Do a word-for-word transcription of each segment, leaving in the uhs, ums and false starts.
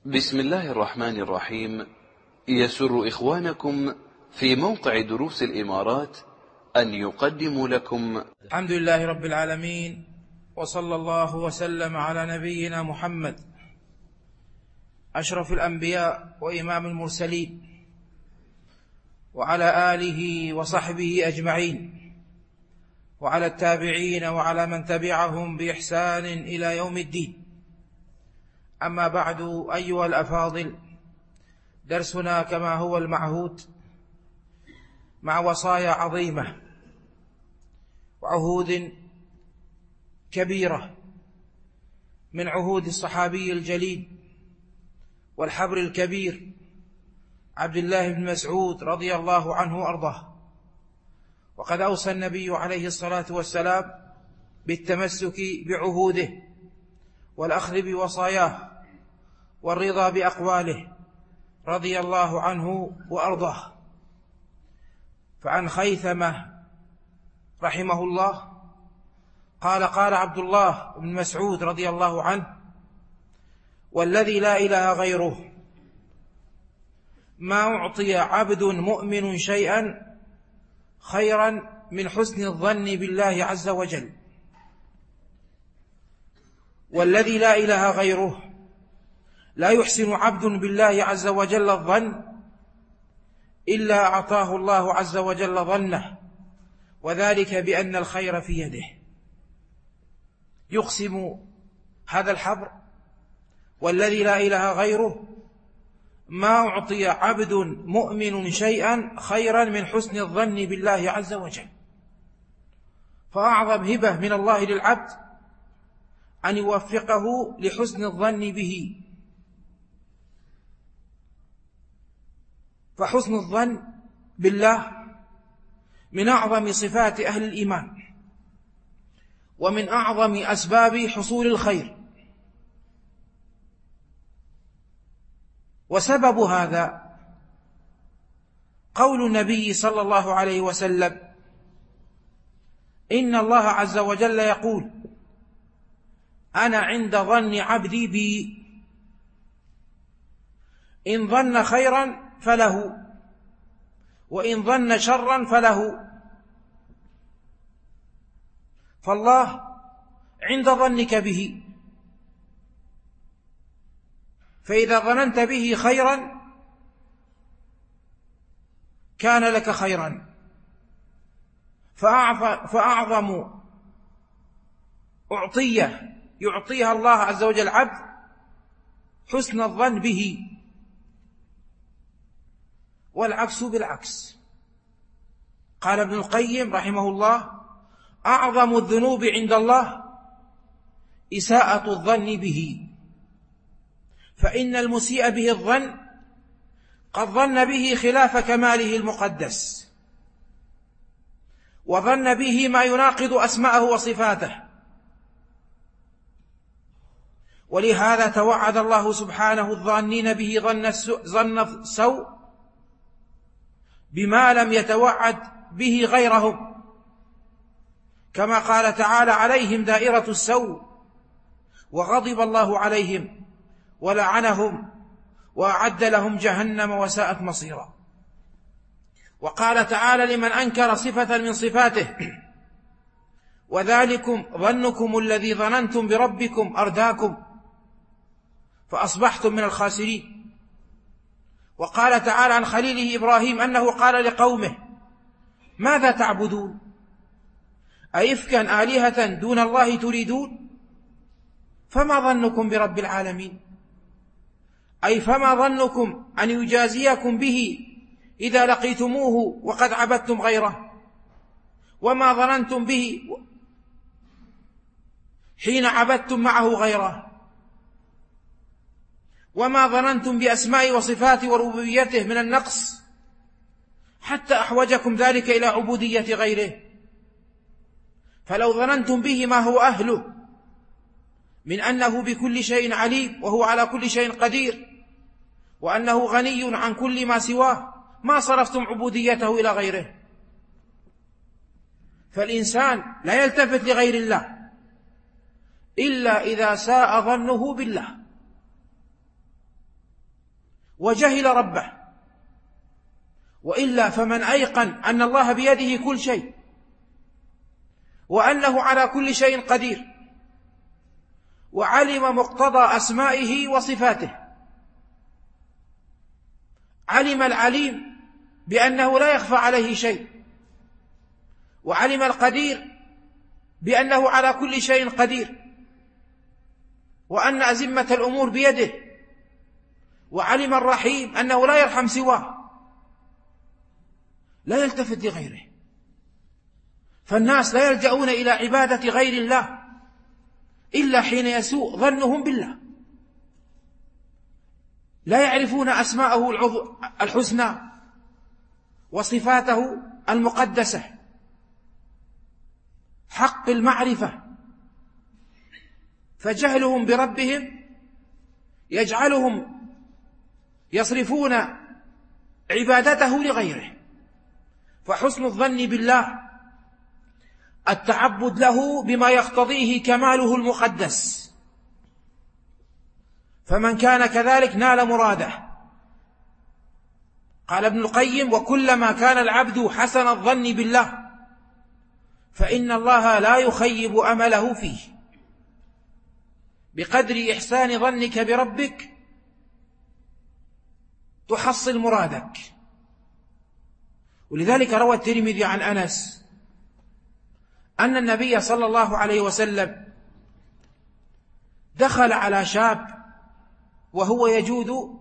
بسم الله الرحمن الرحيم. يسر إخوانكم في موقع دروس الإمارات أن يقدموا لكم الحمد لله رب العالمين، وصلى الله وسلم على نبينا محمد أشرف الأنبياء وإمام المرسلين، وعلى آله وصحبه أجمعين، وعلى التابعين وعلى من تبعهم بإحسان إلى يوم الدين. أما بعد، أيها الأفاضل، درسنا كما هو المعهود مع وصايا عظيمة وعهود كبيرة من عهود الصحابي الجليل والحبر الكبير عبد الله بن مسعود رضي الله عنه وأرضاه. وقد أوصى النبي عليه الصلاة والسلام بالتمسك بعهوده والأخذ بوصاياه والرضا بأقواله رضي الله عنه وأرضاه. فعن خيثمة رحمه الله قال: قال عبد الله بن مسعود رضي الله عنه: والذي لا إله غيره ما أعطي عبد مؤمن شيئا خيرا من حسن الظن بالله عز وجل. والذي لا إله غيره لا يحسن عبد بالله عز وجل الظن إلا أعطاه الله عز وجل ظنه، وذلك بأن الخير في يده. يقسم هذا الحبر: والذي لا إله غيره ما أعطي عبد مؤمن شيئا خيرا من حسن الظن بالله عز وجل. فأعظم هبة من الله للعبد أن يوفقه لحسن الظن به. فحسن الظن بالله من أعظم صفات أهل الإيمان، ومن أعظم أسباب حصول الخير. وسبب هذا قول النبي صلى الله عليه وسلم: إن الله عز وجل يقول: أنا عند ظن عبدي بي، إن ظن خيرا فله، وإن ظن شرا فله. فالله عند ظنك به، فإذا ظننت به خيرا كان لك خيرا. فأعظم أعطية يعطيها الله عز وجل عبد حسن الظن به، والعكس بالعكس. قال ابن القيم رحمه الله: أعظم الذنوب عند الله إساءة الظن به، فإن المسيء به الظن قد ظن به خلاف كماله المقدس، وظن به ما يناقض أسماءه وصفاته. ولهذا توعد الله سبحانه الظانين به ظن السوء بما لم يتوعد به غيرهم، كما قال تعالى: عليهم دائرة السوء وغضب الله عليهم ولعنهم وأعد لهم جهنم وساءت مصيرا. وقال تعالى لمن أنكر صفة من صفاته: وذلكم ظنكم الذي ظننتم بربكم أرداكم فأصبحتم من الخاسرين. وقال تعالى عن خليله إبراهيم أنه قال لقومه: ماذا تعبدون؟ أئفكا آلهة دون الله تريدون؟ فما ظنكم برب العالمين؟ أي فما ظنكم أن يجازيكم به إذا لقيتموه وقد عبدتم غيره؟ وما ظننتم به حين عبدتم معه غيره؟ وما ظننتم بأسماء وصفات وربوبيته من النقص حتى أحوجكم ذلك إلى عبودية غيره؟ فلو ظننتم به ما هو أهله من أنه بكل شيء عليم وهو على كل شيء قدير، وأنه غني عن كل ما سواه، ما صرفتم عبوديته إلى غيره. فالإنسان لا يلتفت لغير الله إلا إذا ساء ظنه بالله. وجهل ربه، وإلا فمن أيقن أن الله بيده كل شيء وأنه على كل شيء قدير وعلم مقتضى أسمائه وصفاته، علم العليم بأنه لا يخفى عليه شيء، وعلم القدير بأنه على كل شيء قدير وأن أزمة الأمور بيده، وعلم الرحيم أنه لا يرحم سواه، لا يلتفت لغيره. فالناس لا يلجؤون إلى عبادة غير الله إلا حين يسوء ظنهم بالله، لا يعرفون أسماءه الحسنى وصفاته المقدسة حق المعرفة، فجهلهم بربهم يجعلهم يصرفون عبادته لغيره. فحسن الظن بالله التعبد له بما يقتضيه كماله المقدس، فمن كان كذلك نال مراده. قال ابن القيم: وكلما كان العبد حسن الظن بالله فإن الله لا يخيب أمله فيه. بقدر إحسان ظنك بربك تحصل مرادك. ولذلك روى الترمذي عن أنس أن النبي صلى الله عليه وسلم دخل على شاب وهو يجود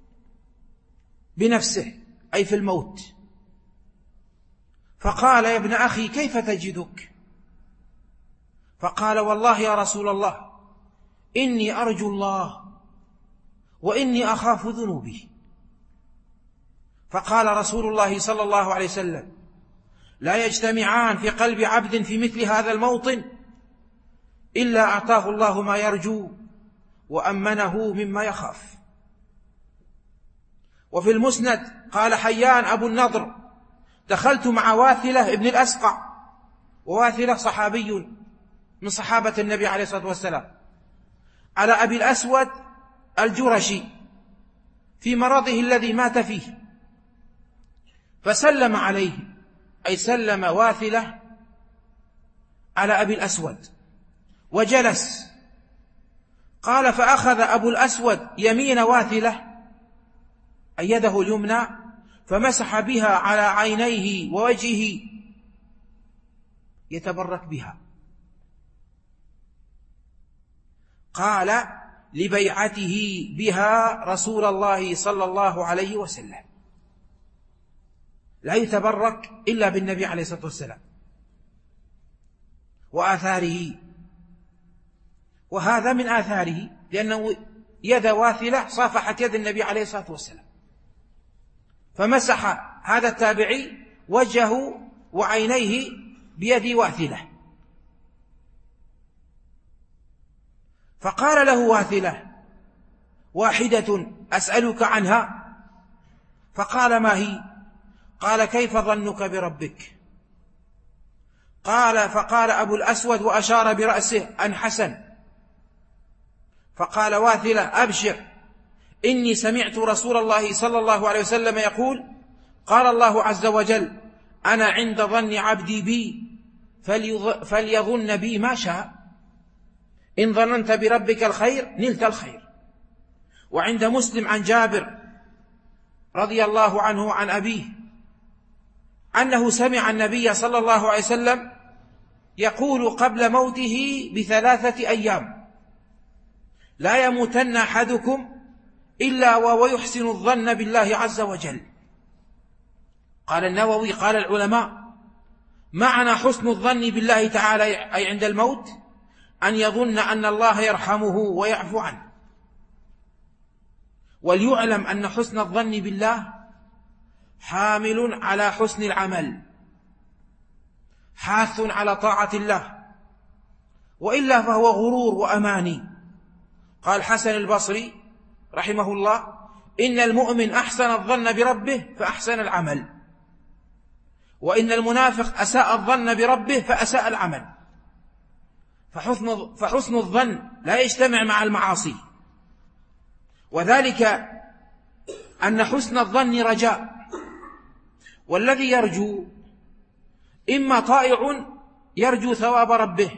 بنفسه أي في الموت، فقال: يا ابن أخي كيف تجدك؟ فقال: والله يا رسول الله إني أرجو الله وإني أخاف ذنوبي. فقال رسول الله صلى الله عليه وسلم: لا يجتمعان في قلب عبد في مثل هذا الموطن إلا أعطاه الله ما يرجو وأمنه مما يخاف. وفي المسند قال حيان أبو النضر: دخلت مع واثلة ابن الأسقع، وواثلة صحابي من صحابة النبي عليه الصلاة والسلام، على أبي الأسود الجرشي في مرضه الذي مات فيه، فسلم عليه، أي سلم واثلة على أبي الأسود وجلس. قال: فأخذ أبو الأسود يمين واثلة أي يده اليمنى فمسح بها على عينيه ووجهه يتبرك بها. قال: لبيعته بها رسول الله صلى الله عليه وسلم. لا يتبرك إلا بالنبي عليه الصلاة والسلام وآثاره، وهذا من آثاره لأنه يد واثلة صافحت يد النبي عليه الصلاة والسلام، فمسح هذا التابعي وجهه وعينيه بيد واثلة. فقال له واثلة: واحدة أسألك عنها. فقال: ما هي؟ قال: كيف ظنك بربك؟ قال: فقال أبو الأسود وأشار برأسه أن حسن. فقال واثلة: أبشر، إني سمعت رسول الله صلى الله عليه وسلم يقول: قال الله عز وجل: أنا عند ظن عبدي بي فليظن بي ما شاء، إن ظننت بربك الخير نلت الخير. وعند مسلم عن جابر رضي الله عنه عن أبيه أنه سمع النبي صلى الله عليه وسلم يقول قبل موته بثلاثة أيام: لا يموتن أحدكم إلا وهو يحسن الظن بالله عز وجل. قال النووي: قال العلماء: معنى حسن الظن بالله تعالى أي عند الموت أن يظن أن الله يرحمه ويعفو عنه. وليعلم أن حسن الظن بالله حامل على حسن العمل، حاث على طاعة الله، وإلا فهو غرور وأماني. قال حسن البصري رحمه الله: إن المؤمن أحسن الظن بربه فأحسن العمل، وإن المنافق أساء الظن بربه فأساء العمل. فحسن, فحسن الظن لا يجتمع مع المعاصي، وذلك أن حسن الظن رجاء، والذي يرجو إما طائع يرجو ثواب ربه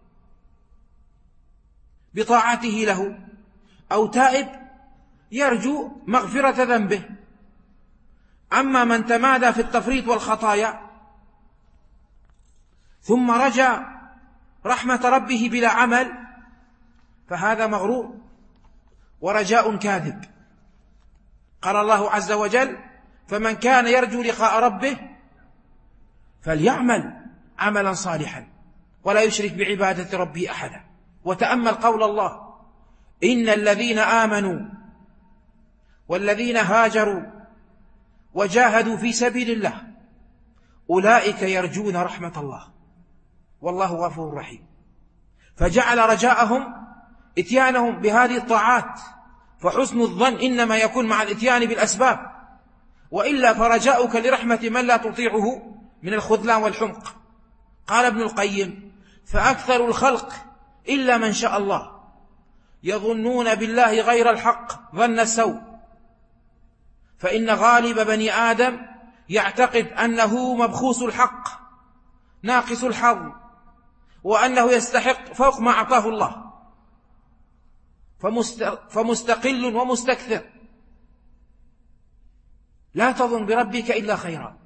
بطاعته له، أو تائب يرجو مغفرة ذنبه. أما من تمادى في التفريط والخطايا ثم رجا رحمة ربه بلا عمل فهذا مغرور ورجاء كاذب. قال الله عز وجل: فمن كان يرجو لقاء ربه فليعمل عملا صالحا ولا يشرك بعبادة ربه أحدا. وتأمل قول الله: إن الذين آمنوا والذين هاجروا وجاهدوا في سبيل الله أولئك يرجون رحمة الله والله غفور رحيم. فجعل رجاءهم إتيانهم بهذه الطاعات، فحسن الظن إنما يكون مع الإتيان بالأسباب، وإلا فرجاؤك لرحمة من لا تطيعه من الخذلان والحمق. قال ابن القيم: فأكثر الخلق إلا من شاء الله يظنون بالله غير الحق ظن السوء، فإن غالب بني آدم يعتقد أنه مبخوس الحق ناقص الحظ، وأنه يستحق فوق ما أعطاه الله، فمستقل ومستكثر. لا تظن بربك إلا خيرا،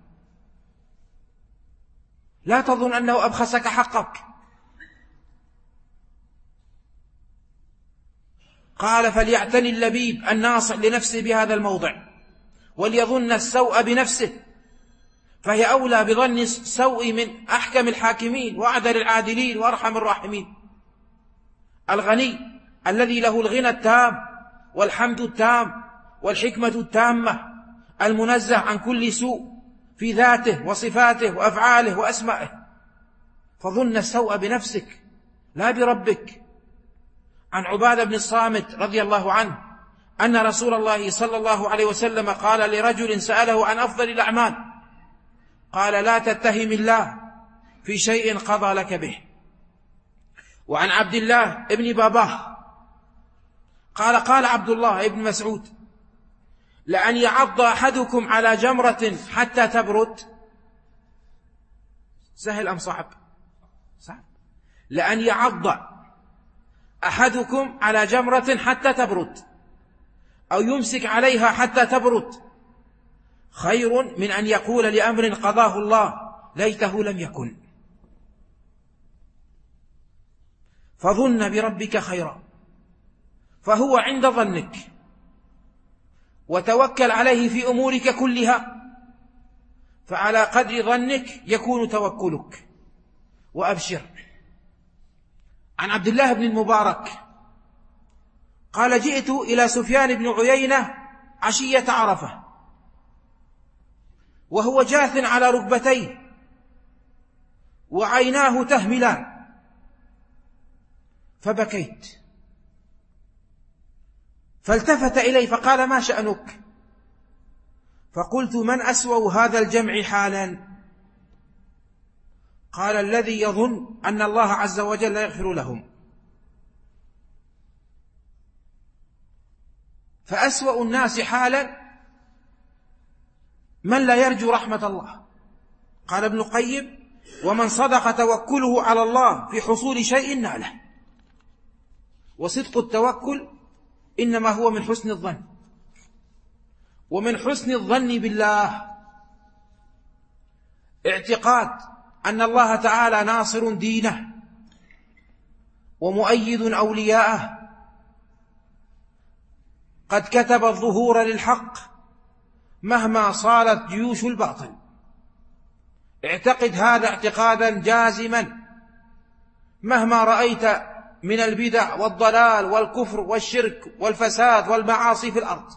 لا تظن أنه أبخسك حقك. قال: فليعتني اللبيب الناصح لنفسه بهذا الموضع، وليظن السوء بنفسه، فهي أولى بظن السوء من أحكم الحاكمين وأعدل العادلين وأرحم الراحمين. الغني الذي له الغنى التام والحمد التام والحكمة التامة، المنزه عن كل سوء في ذاته وصفاته وأفعاله وأسمائه، فظن السوء بنفسك لا بربك. عن عبادة بن الصامت رضي الله عنه أن رسول الله صلى الله عليه وسلم قال لرجل سأله عن أفضل الأعمال، قال: لا تتهم الله في شيء قضى لك به. وعن عبد الله ابن باباه قال: قال عبد الله ابن مسعود: لأن يعض أحدكم على جمرة حتى تبرد. سهل أم صعب؟ صعب. لأن يعض أحدكم على جمرة حتى تبرد أو يمسك عليها حتى تبرد خير من أن يقول لأمر قضاه الله ليته لم يكن. فظن بربك خيرا، فهو عند ظنك، وتوكل عليه في أمورك كلها، فعلى قدر ظنك يكون توكلك. وأبشر. عن عبد الله بن المبارك قال: جئت إلى سفيان بن عيينة عشية عرفة وهو جاث على ركبتيه وعيناه تهملان، فبكيت، فالتفت إلي فقال: ما شأنك؟ فقلت: من أسوأ هذا الجمع حالا؟ قال: الذي يظن أن الله عز وجل لا يغفر لهم. فأسوأ الناس حالا من لا يرجو رحمة الله. قال ابن القيم: ومن صدق توكله على الله في حصول شيء ناله. وصدق التوكل إنما هو من حسن الظن، ومن حسن الظن بالله اعتقاد أن الله تعالى ناصر دينه ومؤيد أولياءه، قد كتب الظهور للحق مهما صالت جيوش الباطل. اعتقد هذا اعتقادا جازما مهما رأيت من البدع والضلال والكفر والشرك والفساد والمعاصي في الأرض.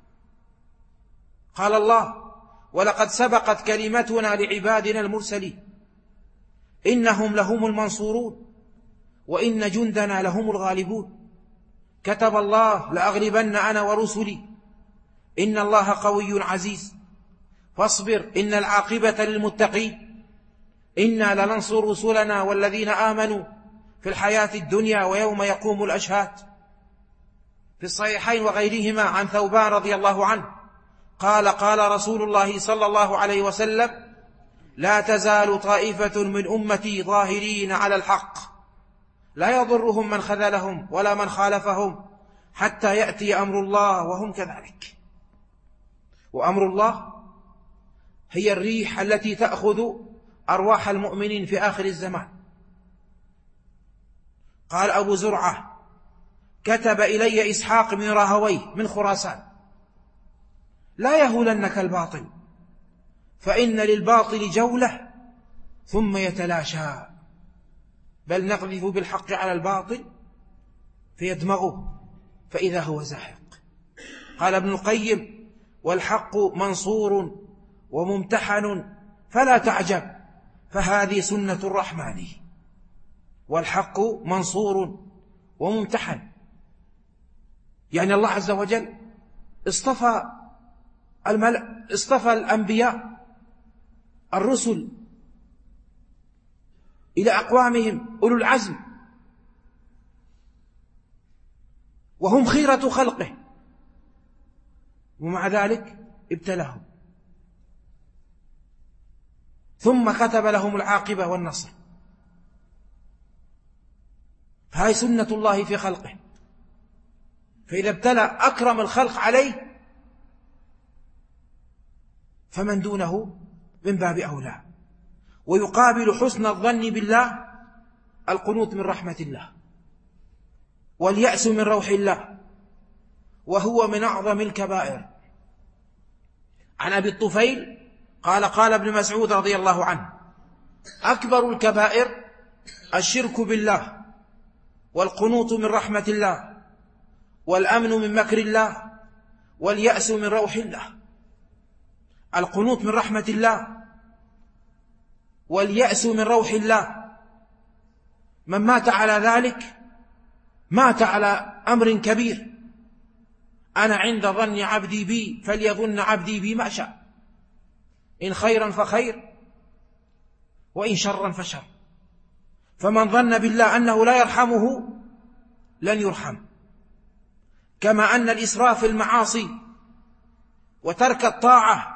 قال الله: ولقد سبقت كلمتنا لعبادنا المرسلين إنهم لهم المنصورون وإن جندنا لهم الغالبون. كتب الله: لأغلبن أنا ورسلي إن الله قوي عزيز. فاصبر إن العاقبة للمتقين إنا لننصر رسلنا والذين آمنوا في الحياة الدنيا ويوم يقوم الأشهاد. في الصحيحين وغيرهما عن ثوبان رضي الله عنه قال قال رسول الله صلى الله عليه وسلم: لا تزال طائفة من أمتي ظاهرين على الحق لا يضرهم من خذلهم ولا من خالفهم حتى يأتي أمر الله وهم كذلك. وأمر الله هي الريح التي تأخذ أرواح المؤمنين في آخر الزمان. قال أبو زرعة: كتب إلي إسحاق بن راهويه من خراسان: لا يهولنك الباطل فإن للباطل جولة ثم يتلاشى، بل نقذف بالحق على الباطل فيدمغه فإذا هو زاهق. قال ابن القيم: والحق منصور وممتحن فلا تعجب فهذه سنة الرحمن. والحق منصور وممتحن، يعني الله عز وجل اصطفى الملأ، اصطفى الأنبياء الرسل إلى أقوامهم أولو العزم، وهم خيرة خلقه، ومع ذلك ابتلاهم ثم كتب لهم العاقبة والنصر. فهي سنة الله في خلقه، فإذا ابتلى أكرم الخلق عليه فمن دونه من باب أولى. ويقابل حسن الظن بالله القنوط من رحمة الله واليأس من روح الله، وهو من أعظم الكبائر. عن أبي الطفيل قال قال ابن مسعود رضي الله عنه: أكبر الكبائر الشرك بالله والقنوط من رحمة الله والأمن من مكر الله واليأس من روح الله. القنوط من رحمة الله واليأس من روح الله، من مات على ذلك مات على أمر كبير. أنا عند ظن عبدي بي فليظن عبدي بي ما شاء، إن خيرا فخير وإن شرا فشر. فمن ظن بالله أنه لا يرحمه لن يرحم. كما أن الإسراف في المعاصي وترك الطاعة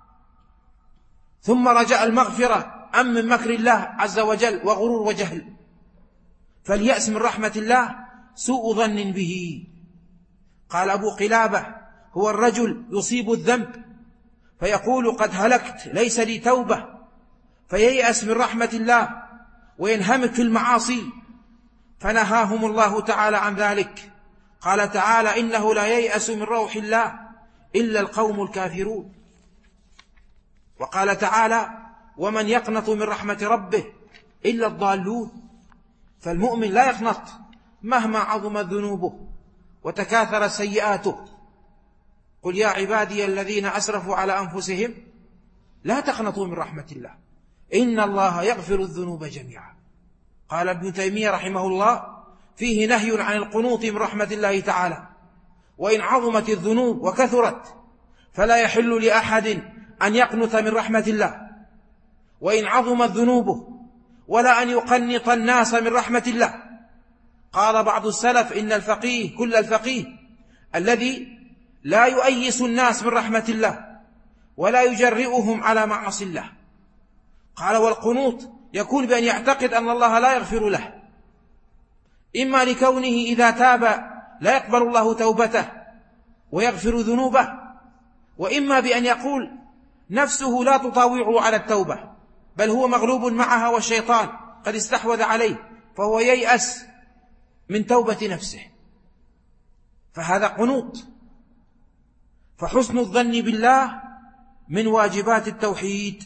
ثم رجاء المغفرة أم من مكر الله عز وجل وغرور وجهل. فاليأس من رحمة الله سوء ظن به. قال أبو قلابة: هو الرجل يصيب الذنب فيقول قد هلكت ليس لي توبة، فييأس من رحمة الله وينهمك في المعاصي، فنهاهم الله تعالى عن ذلك. قال تعالى: إنه لا ييأس من روح الله إلا القوم الكافرون. وقال تعالى: ومن يقنط من رحمة ربه إلا الضالون. فالمؤمن لا يقنط مهما عظمت ذنوبه وتكاثر سيئاته. قل يا عبادي الذين أسرفوا على أنفسهم لا تقنطوا من رحمة الله إن الله يغفر الذنوب جميعا. قال ابن تيمية رحمه الله: فيه نهي عن القنوط من رحمة الله تعالى، وإن عظمت الذنوب وكثرت فلا يحل لأحد أن يقنط من رحمة الله، وإن عظمت ذنوبه، ولا أن يقنط الناس من رحمة الله. قال بعض السلف: إن الفقيه كل الفقيه الذي لا يؤيس الناس من رحمة الله ولا يجرئهم على معاصي الله. قال: والقنوط يكون بأن يعتقد أن الله لا يغفر له، إما لكونه إذا تاب لا يقبل الله توبته ويغفر ذنوبه، وإما بأن يقول نفسه لا تطاوعه على التوبة بل هو مغلوب معها والشيطان قد استحوذ عليه، فهو ييأس من توبة نفسه، فهذا قنوط. فحسن الظن بالله من واجبات التوحيد،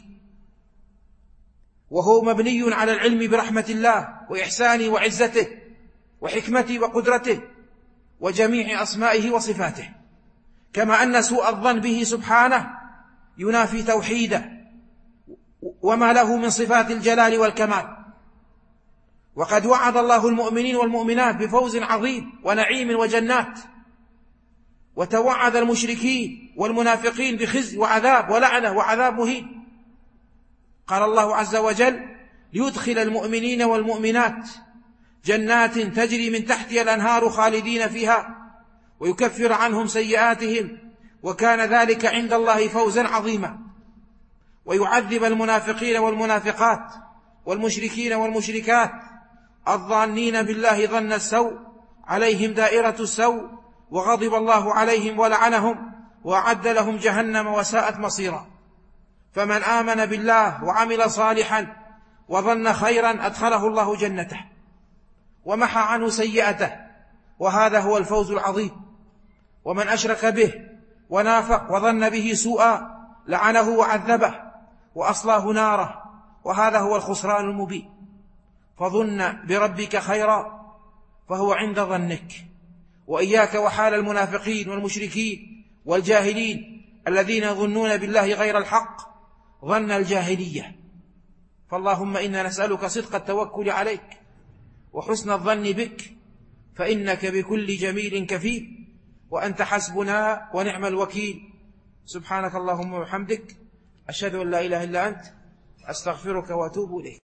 وهو مبني على العلم برحمة الله وإحسانه وعزته وحكمته وقدرته وجميع أسمائه وصفاته. كما أن سوء الظن به سبحانه ينافي توحيده وما له من صفات الجلال والكمال. وقد وعد الله المؤمنين والمؤمنات بفوز عظيم ونعيم وجنات، وتوعد المشركين والمنافقين بخزي وعذاب ولعنة وعذاب مهين. قال الله عز وجل: ليدخل المؤمنين والمؤمنات جنات تجري من تحتها الأنهار خالدين فيها ويكفر عنهم سيئاتهم وكان ذلك عند الله فوزا عظيما، ويعذب المنافقين والمنافقات والمشركين والمشركات الظانين بالله ظن السوء، عليهم دائرة السوء، وغضب الله عليهم ولعنهم وأعد لهم جهنم وساءت مصيرا. فمن آمن بالله وعمل صالحا وظن خيرا أدخله الله جنته ومحى عنه سيئته، وهذا هو الفوز العظيم. ومن أشرك به ونافق وظن به سوءا لعنه وعذبه وأصلاه ناره، وهذا هو الخسران المبين. فظن بربك خيرا فهو عند ظنك، وإياك وحال المنافقين والمشركين والجاهلين الذين يظنون بالله غير الحق ظن الجاهلية. فاللهم إنا نسألك صدق التوكل عليك وحسن الظن بك، فإنك بكل جميل كفيل، وأنت حسبنا ونعم الوكيل. سبحانك اللهم وبحمدك، أشهد أن لا إله إلا أنت، أستغفرك وأتوب إليك.